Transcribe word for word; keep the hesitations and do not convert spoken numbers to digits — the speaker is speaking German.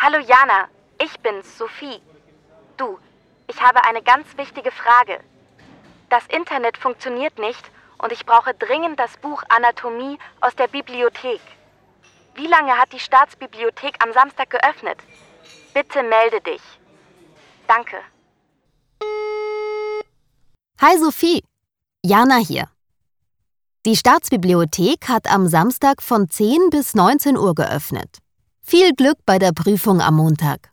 Hallo Jana, ich bin's, Sophie. Du, ich habe eine ganz wichtige Frage. Das Internet funktioniert nicht und ich brauche dringend das Buch Anatomie aus der Bibliothek. Wie lange hat die Staatsbibliothek am Samstag geöffnet? Bitte melde dich. Danke. Hi Sophie, Jana hier. Die Staatsbibliothek hat am Samstag von zehn bis neunzehn Uhr geöffnet. Viel Glück bei der Prüfung am Montag.